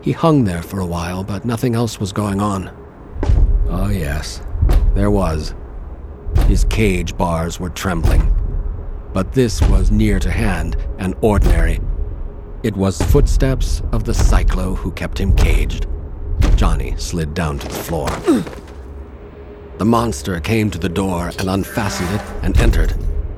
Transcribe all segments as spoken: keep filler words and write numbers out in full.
He hung there for a while, but nothing else was going on. Oh yes, there was. His cage bars were trembling. But this was near to hand and ordinary. It was footsteps of the Cyclo who kept him caged. Johnny slid down to the floor. The monster came to the door and unfastened it and entered.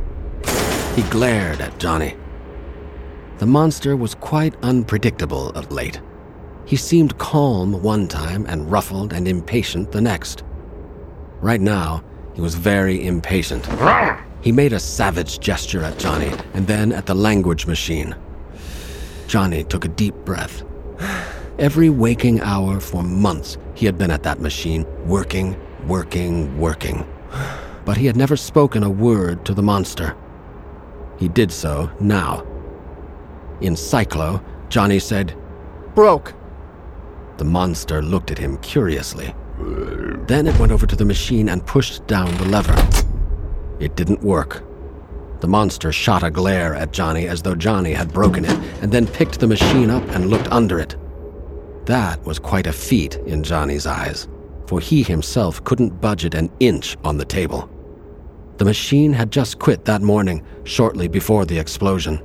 He glared at Johnny. The monster was quite unpredictable of late. He seemed calm one time and ruffled and impatient the next. Right now, he was very impatient. He made a savage gesture at Johnny and then at the language machine. Johnny took a deep breath. Every waking hour for months, he had been at that machine, working, working, working. But he had never spoken a word to the monster. He did so now. In Cyclo, Johnny said, "Broke." The monster looked at him curiously. Then it went over to the machine and pushed down the lever. It didn't work. The monster shot a glare at Johnny as though Johnny had broken it, and then picked the machine up and looked under it. That was quite a feat in Johnny's eyes, for he himself couldn't budge it an inch on the table. The machine had just quit that morning, shortly before the explosion.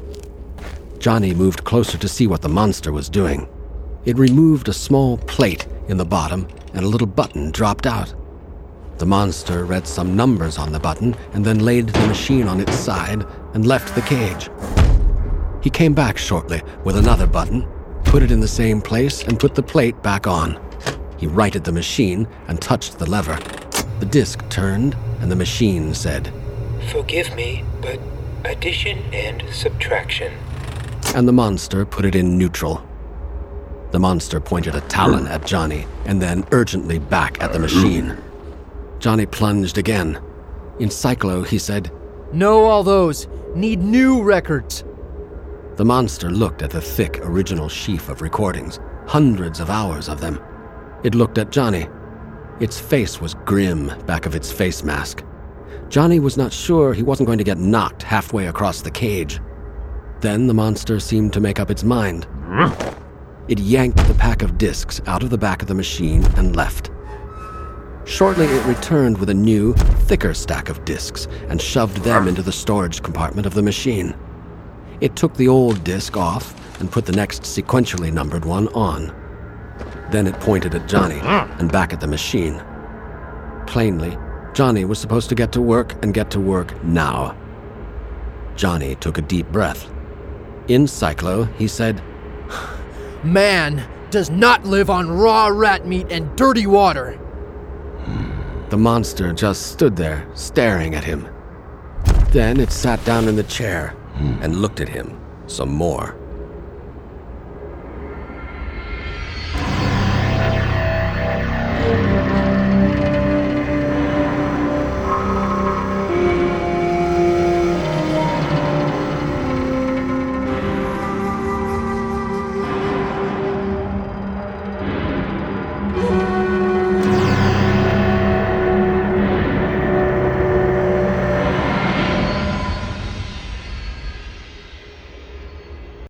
Johnny moved closer to see what the monster was doing. It removed a small plate in the bottom, and a little button dropped out. The monster read some numbers on the button and then laid the machine on its side and left the cage. He came back shortly with another button, put it in the same place, and put the plate back on. He righted the machine and touched the lever. The disc turned, and the machine said, "Forgive me, but addition and subtraction." And the monster put it in neutral. The monster pointed a talon at Johnny and then urgently back at the machine. Johnny plunged again. In Cyclo, he said, "No, all those. Need new records." The monster looked at the thick original sheaf of recordings, hundreds of hours of them. It looked at Johnny. Its face was grim back of its face mask. Johnny was not sure he wasn't going to get knocked halfway across the cage. Then the monster seemed to make up its mind. It yanked the pack of discs out of the back of the machine and left. Shortly, it returned with a new, thicker stack of discs and shoved them into the storage compartment of the machine. It took the old disc off and put the next sequentially numbered one on. Then it pointed at Johnny and back at the machine. Plainly, Johnny was supposed to get to work and get to work now. Johnny took a deep breath. In Cyclo, he said, "Man does not live on raw rat meat and dirty water." The monster just stood there, staring at him. Then it sat down in the chair and looked at him some more.